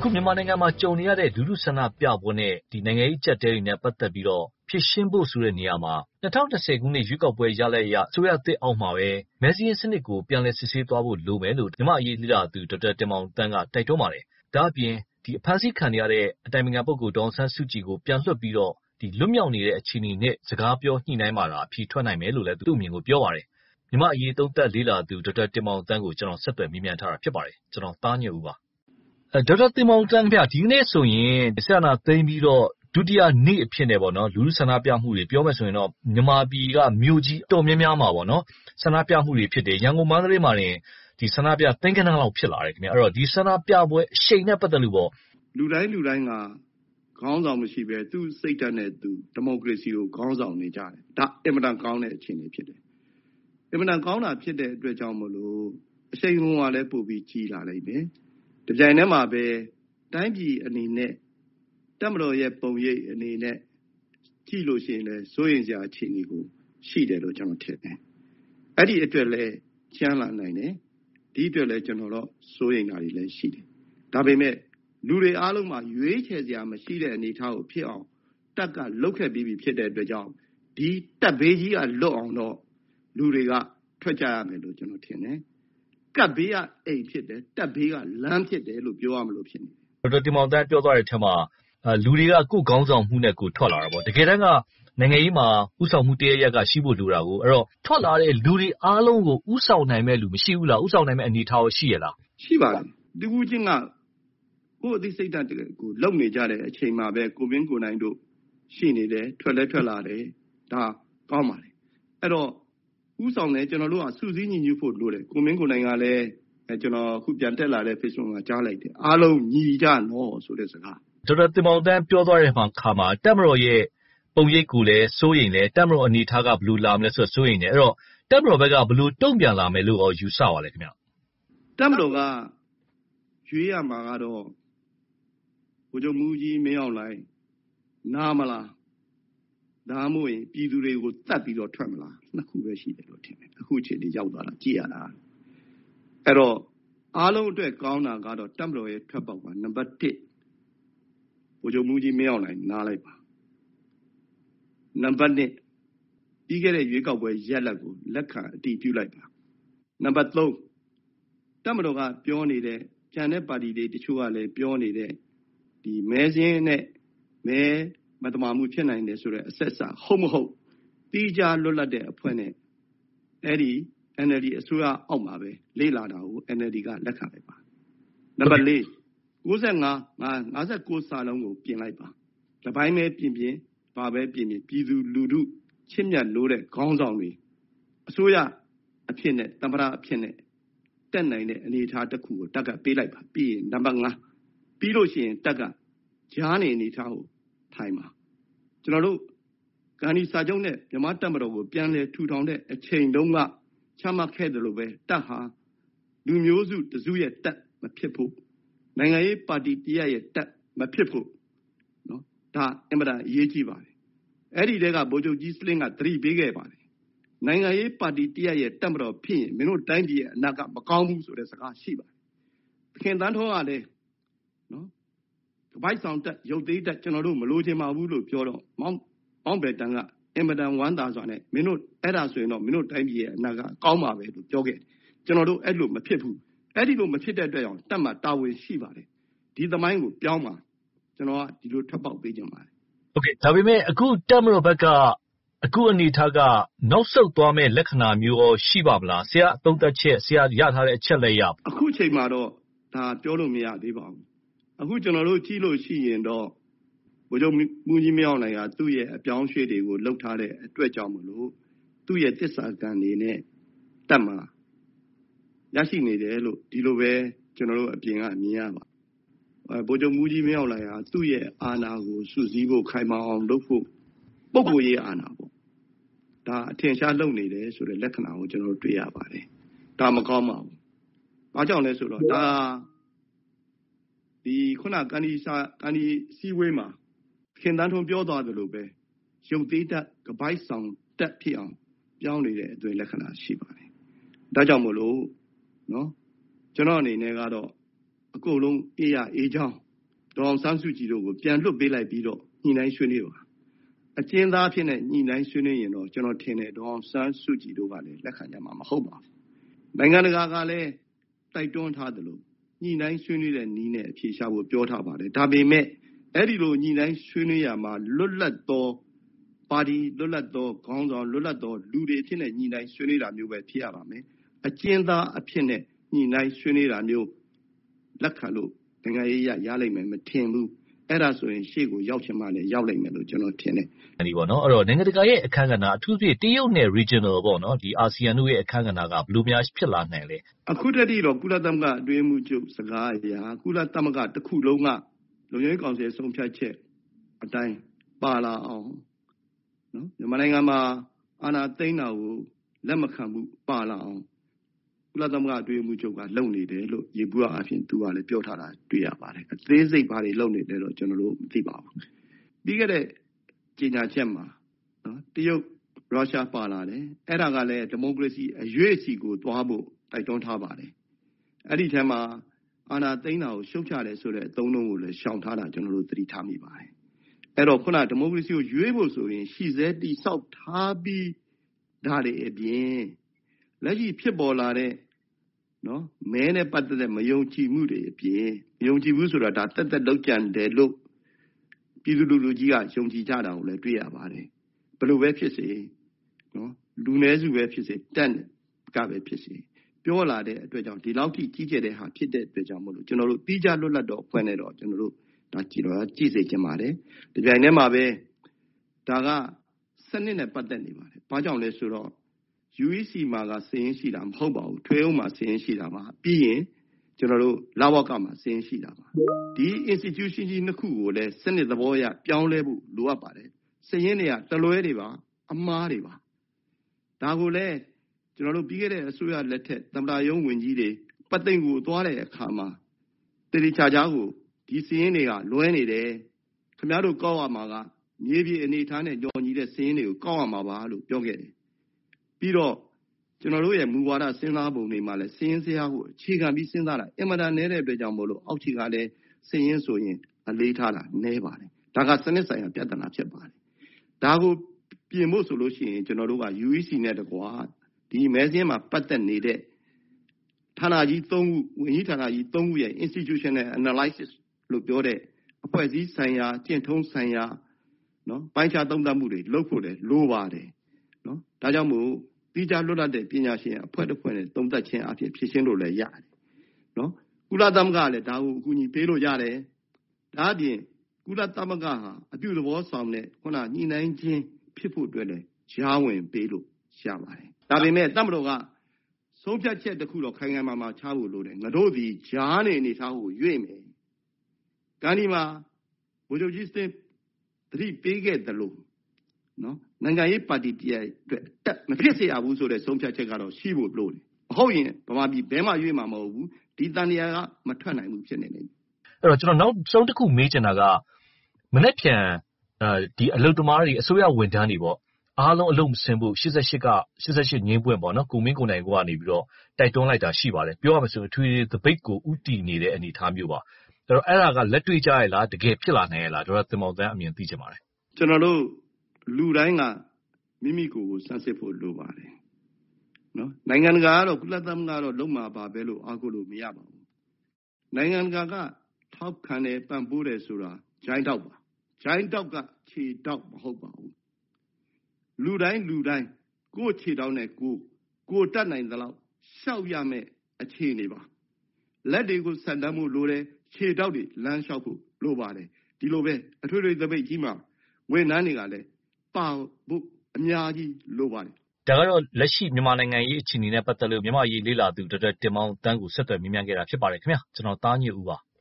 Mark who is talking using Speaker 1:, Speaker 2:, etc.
Speaker 1: အခုမြန်မာနိုင်ငံမှာကြုံနေရတဲ့လူထုဆန္ဒပြပွဲနဲ့ဒီနိုင်ငံရေးကြက်တဲတွေနဲ့ပတ်သက်ပြီးတော့ဖြစ်ရှင်းဖို့ဆိုတဲ့နေရာမှာ2020ခုနှစ်ရွေးကောက်ပွဲရလဒ်အရအစိုးရသစ်အောက်မှာပဲမဲစည်းစနစ်ကိုပြန်လည်စစ်ဆေးသွားဖို့လိုမယ်လို့မြန်မာအရေးလေ့လာသူဒေါက်တာတင်မောင်သန်းကတိုက်တွန်းပါတယ်။ဒါ့အပြင်ဒီအဖမ်းဆီးခံရတဲ့အတိုင်ပင်ခံပုဂ္ဂိုလ်ဒေါအောင်ဆန်းစုကြည်ကိုပြန်လွှတ်ပြီးတော့ဒီလွတ်မြောက်နေတဲ့အခြေအနေနဲ့စကားပြောညှိနှိုင်းမှာတာအဖြေထွက်နိုင်မယ်လို့လည်းသူ့အမြင်ကိုပြောပါတယ်။မြန်မာအရေးသုံးသပ်လေ့လာသူဒေါက်တာတင်မောင်သန်းကိုကျွန်တော်ဆက်သွယ်မေးမြန်းထားတာဖြစ်ပါတယ်။ကျွန်တော်သားညွန့်ဦးပါဒေါက်တာတင်မောင်သန်းဗျဒီနေ့ဆိုရင်ဆရာနာသိမ်းပြီးတော့ဒုတိယနေ့အဖြစ်နဲ့ပေါ့နော်လူထုဆန္ဒပြမှုတွေပြောမယ်ဆိုရင်တော့မြန်မာပြည်ကမြို့ကြီးတော်များများမှာပေါ့နော်ဆန္ဒပြမှုတွေဖြစ်တယ်ရန်ကုန်မန္တလေးမှာတင်ဒီဆန္ဒပြသိန်းကနန်းလောက်ဖြစ်လာတယ်ခင်ဗျအဲ့တော့ဒီဆန္ဒပြပွဲအရှိန်နဲ့ပတ်သက်လို့ပေါ့
Speaker 2: လူတိုင်းကခေါင်းဆောင်မရှိပဲသူ့စိတ်ဓာတ်နဲ့သူဒီမိုကရေစီကိုခေါင်းဆောင်နေကြတယ်ဒါအင်မတန်ကောင်းတဲ့အခြေအနေဖြစ်တယ်အင်မတန်ကောင်းတာဖြစ်တဲ့အတွက်ကြောင့်မလို့အရှိန်လုံးကလည်းပို့ပြီးကြီးလာနိုင်တယ်ဒီကြိုင်ထဲမှာပဲတိုင်းပြည်အနေနဲ့တပ်မတော်ရဲ့ပုံရိပ်အနေနဲ့ကြည့်လို့ရှိရင်လည်းစိုးရင်စရာအခြေအနေကိုရှိတယ်လို့ကျွန်တော်ထင်တယ်အဲ့ဒီအတွက်လည်းချမ်းလာနိုင်တယ်ဒီအတွက်လည်းကျွန်တော်တော့စိုးရင်တာတွေလည်းရှိတယ်ဒါပေမဲ့လူတွေအားလုံးမှာရွေးချယ်စရာမရှိတဲ့အနေအထားကိုဖြစ်အောင်တက်ကလုတ်ခဲ့ပြီးဖြစ်တဲ့အတွက်ကြောင့်ဒီတက်ဘေးကြီးကလွတ်အောင်တော့လူတွေကထွက်ကြရမယ်လို့ကျွန်တော်ထင်တယ်ကပ်ဘေးကအိမ်ဖြစ်တယ်တက်ဘေးကလမ်းဖြစ်တယ်လို့ပြောရမလို့ဖြစ်နေ
Speaker 1: တယ်ဒေါက်တာတင်မောင်သန်းပြောသွားတဲ့အထက်မှာလူတွေကကိုယ်ခေါင်းဆောင်မှုနဲ့ကိုထွက်လာတာပေါ့တကယ်တမ်းကနိုင်ငံရေးမှာဥဆောင်မှုတရရက်ကရှိဖို့လိုတာကိုအဲ့တော့ထွက်လာတဲ့လူတွေအားလုံးကိုဥဆောင်နိုင်မဲ့လူမရှိဘူးလားဥဆောင်နိုင်မဲ့အနေအထားရှိရလား
Speaker 2: ရှိပါတယ်ဒီကူချင်းကကိုယ်အသိစိတ်ဓာတ်ကိုလုံနေကြတဲ့အချိန်မှာပဲကိုမင်းကိုနိုင်တို့ရှိနေတယ်ထွက်လာတယ်ဒါကောင်းပါလေအဲ့တော့ဥဆောင်တယ်ကျွန်တော်တို့ကစုစည်းညီညွတ်ဖို့လိုတယ်ကိုမင်းကိုနိုင်ကလည်းကျွန်တော်အခုပြန်တက်လာတဲ့ Facebook မှာကြားလိုက်တယ်အားလုံးညီကြနော်ဆိုတဲ့စကား
Speaker 1: ဒေါက်တာတင်မောင်သန်းပြောသွားတဲ့ခါမှာတပ်မတော်ရဲ့ပုံရိပ်ကိုလည်းစိုးရိမ်တယ်တပ်မတော်အနေထားကဘယ်လိုလာမလဲဆိုတော့စိုးရိမ်တယ်အဲ့တော့တပ်မတော်ဘက်ကဘယ်လိုတုံ့ပြန်လာမယ်လို့ယူဆပါလဲခင်ဗျ
Speaker 2: တပ်မတော်ကရွေးရမှာကတော့ဗိုလ်ချုပ်မှူးကြီးမင်းအောင်လှိုင်နားမလားဒါမှမဟုတ်ရင်ပြည်သူတွေကိုတတ်ပြီးတော့ထွက်မလားနှစ်ခုပဲရှိတယ်လို့ထင်တယ်အခုအချိန်ကြီးရောက်သွားတာကြည့်ရတာအဲ့တော့အားလုံးအတွက်ကောင်းတာကတော့တပ်မတော်ရဲ့ထွက်ပေါက်ပါနံပါတ်1ဗိုလ်ချုပ်မှူးကြီးမင်းအောင်လှိုင်နားလိုက်ပါနံပါတ်2ပြီးခဲ့တဲ့ရွေးကောက်ပွဲရက်လက်ကိုလက်ခံအတည်ပြုလိုက်ပါနံပါတ်3တပ်မတော်ကပြောနေတဲ့ကျန်တဲ့ပါတီတွေတချို့ကလည်းပြောနေတဲ့ဒီမဲစင်းနဲ့မဲမတမာမှုဖြစ်နိုင်တယ်ဆိုတဲ့အဆက်အစဟုတ်မဟုတ်တီးခြားလွတ်လပ်တဲ့အဖွဲ့နဲ့အဲ့ဒီ NLD အစိုးရအောက်မှာပဲလေ့လာတာကို NLD ကလက်ခံလိုက်ပါနံပါတ်4 59 စာလုံးကိုပြင်လိုက်ပါတပိုင်းပဲပြင်ဘာပဲပြင်ပြည်သူလူထုချစ်မြတ်လို့တဲ့ခေါင်းဆောင်တွေအစိုးရအဖြစ်နဲ့သမ္မတအဖြစ်နဲ့တက်နိုင်တဲ့အနေအထားတစ်ခုကိုတက်ကပေးလိုက်ပါပြီးရင်နံပါတ်5ပြီးလို့ရှိရင်တက်ကကြားနေအနေအထားကိုထိုင်ပါကျွန်တော်တို့ဂန္ဓီစာချုပ်နဲ့မြန်မာတပ်မတော်ကိုပြန်လည်ထူထောင်တဲ့အချိန်တုန်းကချမှတ်ခဲ့တယ်လို့ပဲတပ်ဟာလူမျိုးစုတစုရဲ့တပ်မဖြစ်ဖို့နိုင်ငံရေးပါတီတရက်ရဲ့တပ်မဖြစ်ဖို့နော်ဒါအင်မတန်အရေးကြီးပါတယ်အဲ့ဒီတဲကဗိုလ်ချုပ်ကြီးစလင်းကသတိပေးခဲ့ပါတယ်နိုင်ငံရေးပါတီတရက်ရဲ့တပ်မတော်ဖြစ်ရင်မင်းတို့တိုင်းပြည်ရဲ့အနာကမကောင်းဘူးဆိုတဲ့စကားရှိပါတယ်ခင်တန်းထောကလည်းနော်ကပိုက်ဆောင်တက်ရုပ်သေးတက်ကျွန်တော်တို့မလိုချင်ပါဘူးလို့ပြောတော့မောင်းဘယ်တန်ကအင်မတန်ဝမ်းသာစွာနဲ့မင်းတို့အဲ့ဒါဆိုရင်တော့မင်းတို့တိုင်းပြည်ရဲ့အနာကကောင်းပါပဲလို့ပြောခဲ့ကျွန်တော်တို့အဲ့လိုမဖြစ်ဘူးအဲ့ဒီလိုမဖြစ်တဲ့အတွက်ကြောင့်တပ်မှတာဝန်ရှိပါတယ်ဒီသမိုင်းကိုပြောင်းပါကျွန်တော်ကဒီလိုထွက်ပေါက်ပေးကြပါတယ်
Speaker 1: โอเคဒါပေမဲ့အခုတပ်မတော်ဘက်ကအခုအနေထားကနောက်ဆုတ်သွားမဲ့လက္ခဏာမျိုးရောရှိပါမလားဆရာအသုံးသက်ချက်ဆရာရထားတဲ့အချက်လက်ရ
Speaker 2: အခုချိန်မှာတော့ဒါပြောလို့မရသေးပါဘူးအခုကျွန်တော်တို့ကြည့်လို့ရှိရင်တော့ဗိုလ်ချုပ်မှူးကြီးမင်းအောင်လှိုင်ကသူ့ရဲ့အပြောင်းရွှေ့တွေကိုလှုပ်ထားတဲ့အတွက်ကြောင့်မလို့သူ့ရဲ့တစ္ဆာကံနေနဲ့တက်မှာရရှိနေတယ်လို့ဒီလိုပဲကျွန်တော်တို့အပြင်ကမြင်ရပါဗိုလ်ချုပ်မှူးကြီးမင်းအောင်လှိုင်ဟာသူ့ရဲ့အာဏာကိုစုစည်းဖို့ခိုင်မာအောင်လုပ်ဖို့ပုဂ္ဂိုလ်ရေးအာဏာပေါ့ဒါအထင်ရှားလုပ်နေတယ်ဆိုတဲ့လက္ခဏာကိုကျွန်တော်တို့တွေ့ရပါတယ်ဒါမကောင်းပါဘူးဘာကြောင့်လဲဆိုတော့ဒါဒီခုနကန်ဒီစီဝေးမှာခင်တန်းထွန်းပြောသွားသလိုပဲရုပ်သေးတတ်ကပိုက်ဆောင်တက်ဖြစ်အောင်ပြောင်းနေတဲ့အသွင်လက္ခဏာရှိပါတယ်ဒါကြောင့်မို့လို့နော်ကျွန်တော်အနေနဲ့ကတော့အကုန်လုံးအေးရအေးချောင်းဒေါ်အောင်ဆန်းစုကြည်တို့ကိုပြန်လွတ်ပေးလိုက်ပြီးတော့ညှိနှိုင်းဆွေးနွေးပါအကျဉ်းသားဖြစ်တဲ့ညှိနှိုင်းဆွေးနွေးရင်တော့ကျွန်တော်ထင်တယ်ဒေါ်အောင်ဆန်းစုကြည်တို့ကလည်းလက်ခံကြမှာမဟုတ်ပါဘူးနိုင်ငံတကာကလည်းတိုက်တွန်းထားသလိုညှိနှိုင်းဆွေးနွေးတဲ့နည်းနဲ့အဖြေရှာဖို့ပြောထားပါတယ်ဒါပေမဲ့အဲ့ဒီလိုညှိနှိုင်းဆွေးနွေးရမှာလွတ်လပ်သောပါတီလွတ်လပ်သောခေါင်းဆောင်လွတ်လပ်သောလူတွေဖြစ်တဲ့ညှိနှိုင်းဆွေးနွေးတာမျိုးပဲဖြစ်ရပါမယ်အကျဉ်းသားအဖြစ်နဲ့ညှိနှိုင်းဆွေးနွေးတာမျိုးလက်ခံလို့နိုင်ငံရေးရလိမ့်မယ်မထင်ဘူးအဲ့ဒါဆိုရင်ရှေ့ကိုရောက်ချင်မှလည်းရောက်လိမ့်မယ်လို့ကျွန်တော်ထင်တယ်
Speaker 1: ဒီပေါ့နော်အဲ့တော့နိုင်ငံတကာရဲ့အခန်းကဏ္ဍအထူးသဖြင့်တရုတ်နဲ့ regional ပေါ့နော်ဒီအာဆီယံတို့ရဲ့အခန်းကဏ္ဍကဘယ်လိုများဖြစ်လာနိုင်လဲ
Speaker 2: အခုတည်းတော့ကုလသမဂ္ဂအတွင်းမှုချုပ်စကားအရာကုလသမဂ္ဂတစ်ခုလုံးကလုံခြုံရေးကောင်စီဆုံးဖြတ်ချက်အတိုင်းပါလာအောင်နော်မြန်မာနိုင်ငံမှာအာဏာသိမ်းတာကိုလက်မခံဘူးပါလာအောင်ကုလသမဂ္ဂအတွင်းမှုချုပ်ကလုပ်နေတယ်လို့ရေဘူးအဖြစ်သူကလည်းပြောထားတာတွေ့ရပါတယ်အသေးစိတ်ဘာတွေလုပ်နေတယ်တော့ကျွန်တော်တို့မသိပါဘူးပြီးခဲ့တဲ့ကြေညာချက်မှာနော်တရုတ်ရုရှားပါလာတယ်အဲ့ဒါကလည်းဒီမိုကရေစီအရွေ့စီကိုသွားဖို့တိုက်တွန်းထားပါတယ်အဲ့ဒီထဲမှာအာဏာသိမ်းတာကိုရှုတ်ချတယ်ဆိုတဲ့အသုံးအနှုန်းကိုလည်းရှောင်ထားတာကျွန်တော်တို့သတိထားမိပါတယ်အဲ့တော့ခုနဒီမိုကရေစီကိုရွေးဖို့ဆိုရင်ရှီစဲတိဆောက်ထားပြီးဒါတွေအပြင်လက်ရှိဖြစ်ပေါ်လာတဲ့နော်မဲနဲ့ပတ်သက်တဲ့မယုံကြည်မှုတွေအပြင်မယုံကြည်ဘူးဆိုတာဒါတက်တက်လောက်ကြံတယ်လို့ပြည်သူလူကြီးကယုံကြည်ကြတာကိုလည်းတွေ့ရပါတယ်ဘယ်လိုပဲဖြစ်စေနော်လူနည်းစုပဲဖြစ်စေတက်ကပဲဖြစ်စေပြောလာတဲ့အတွက်ကြောင့်ဒီလောက်ထိကြီးကျယ်တဲ့ဟာဖြစ်တဲ့အတွက်ကြောင့်မလို့ကျွန်တော်တို့တီးခြားလွတ်လပ်တော့ဖွင့်နေတော့ကျွန်တော်တို့ဒါကြည့်စေချင်ပါတယ်ဒီပြိုင်ထဲမှာပဲဒါကစနစ်နဲ့ပတ်သက်နေပါတယ်ဘာကြောင့်လဲဆိုတော့ UEC မှာကစည်ရင်းရှိတာမဟုတ်ပါဘူးထွေအုပ်မှာစည်ရင်းရှိတာပါပြီးရင်ကျွန်တော်တို့လဝကမှာစည်ရင်းရှိတာပါဒီ institution ကြီးနှစ်ခုကိုလည်းစနစ်သဘောအရပြောင်းလဲဖို့လိုအပ်ပါတယ်စည်ရင်းတွေကတလွဲတွေပါအမားတွေပါဒါကိုလည်းကျွန်တော်တို့ပြီးခဲ့တဲ့အစိုးရလက်ထက်သမ္မတရုံးဝင်ကြီးတွေပတ်သိမ်ကိုသွားတဲ့အခါမှာတေတီချာချာကိုဒီစည်ရင်းတွေကလွဲနေတယ်ခင်ဗျားတို့ကောက်ရမှာကမြေပြည်အနေထားနဲ့ကြော်ညီတဲ့စည်ရင်းတွေကိုကောက်ရမှာပါလို့ပြောခဲ့တယ်ပြီးတော့ကျွန်တော်တို့ရဲ့မူဝါဒစဉ်းစားပုံတွေမှာလည်းစည်ရင်းစရာကိုအခြေခံပြီးစဉ်းစားတာအင်မတန်နည်းတဲ့အတွက်ကြောင့်မို့လို့အောက်ခြေကလည်းစည်ရင်းဆိုရင်အလေးထားတာနည်းပါတယ်ဒါကစနစ်ဆိုင်ရာပြဿနာဖြစ်ပါတယ်ဒါကိုပြင်ဖို့ဆိုလို့ရှိရင်ကျွန်တော်တို့က UEC နဲ့တကွာဒီမဲစင်းမှာပတ်သက်နေတဲ့ဌာနကြီး3ခုဝန်ကြီးဌာနကြီး3ခုရဲ့ institutional analysis လို့ပြောတဲ့အဖွဲ့အစည်းဆိုင်ရာကျင့်ထုံးဆိုင်ရာနော်ပိုင်းခြားသုံးသပ်မှုတွေလုပ်ဖို့လည်းလိုပါတယ်နော်ဒါကြောင့်မို့တိကျလွတ်လပ်တဲ့ပညာရှင်အဖွဲ့တစ်ဖွဲ့နဲ့သုံးသပ်ခြင်းအဖြစ်ဖြစ်ရှင်းလို့လည်းရတယ်နော်ကုလသမဂ္ဂကလည်းဒါကိုအကူအညီပေးလို့ရတယ်ဒါအပြင်ကုလသမဂ္ဂဟာအပြုသဘောဆောင်တဲ့ခုနညှိနှိုင်းခြင်းဖြစ်ဖို့အတွက်လည်းကြားဝင်ပေးလို့ရပါတယ်ဒါပေမဲ့တမတော်ကဆုံးဖြတ်ချက်တစ်ခုတော့ခိုင်ခိုင်မာမာချဖို့လိုတယ်ငါတို့ဒီကြားနေအနေထားကိုရွေ့မယ်ကံဒီမှာဗိုလ်ချုပ်ကြီးစတင်သတိပေးခဲ့တယ်လို့နော်နိုင်ငံရေးပါတီတည်းအတွက်တက်မဖြစ်စေရဘူးဆိုတဲ့ဆုံးဖြတ်ချက်ကတော့ရှိဖို့လိုတယ်မဟုတ်ရင်ဗမာပြည်ဘဲမှရွေ့မှာမဟုတ်ဘူးဒီတန်တရားကမထွက်နိုင်ဘူးဖြစ်နေတယ်
Speaker 1: အဲ့တော့ကျွန်တော်နောက်ဆုံးတစ်ခုမေးချင်တာကမနေ့ပြန်ဒီအလုတ်သမားတွေအစိုးရဝန်ထမ်းတွေပေါ့အားလုံးအလုံးမစင်ဖို့88ငင်းပွင့်ပေါ့နော်ကိုမင်းကိုနိုင်ကိုကနေပြီးတော့တိုက်တွန်းလိုက်တာရှိပါတယ်ပြောရမှာဆိုအထွေသပိတ်ကိုဥတီနေတဲ့အနေအထားမျိုးပါအဲ့ဒါကလက်တွေ့ကြရလားတကယ်ဖြစ်လာနိုင်ရလားကျွန်တော်တင်မောင်တန်းအမြင်သိချင်ပါတယ်
Speaker 2: ကျွန်တော်တို့လူတိုင်းကမိမိကိုယ်ကိုစမ်းစစ်ဖို့လိုပါတယ်နော်နိုင်ငံတကာကတော့ကုလသမဂ္ဂကတော့လုံးမှာပါပဲလို့အားကိုးလို့မရပါဘူးနိုင်ငံတကာကထောက်ခံတယ်ပံ့ပိုးတယ်ဆိုတာဂျိုင်းတောက်ပါဂျိုင်းတောက်ကခြေတောက်မဟုတ်ပါဘူးလူတိုင်းကိုယ်ခြေတောက်နဲ့ကိုတတ်နိုင်သလောက်ရှောက်ရမယ်အခြေအနေပါလက်တွေကိုဆက်တမ်းမှုလိုတယ်ခြေတောက်တွေလမ်းလျှောက်ဖို့လိုပါတယ်ဒီလိုပဲအထွေထွေသပိတ်ကြီးမှာဝန်ထမ်းတွေကလည်းပါဖို့အများကြီးလိုပါတယ်
Speaker 1: ဒါကတော့လက်ရှိမြန်မာနိုင်ငံရေးအခြေအနေနဲ့ပတ်သက်လို့မြန်မာရေးလေ့လာသူဒေါက်တာတင်မောင်တန်းကိုဆက်သွယ်မြင်မြန်ခဲ့တာဖြစ်ပါတယ်ခင်ဗျာကျွန်တော်သားညွန့်ဦးပါ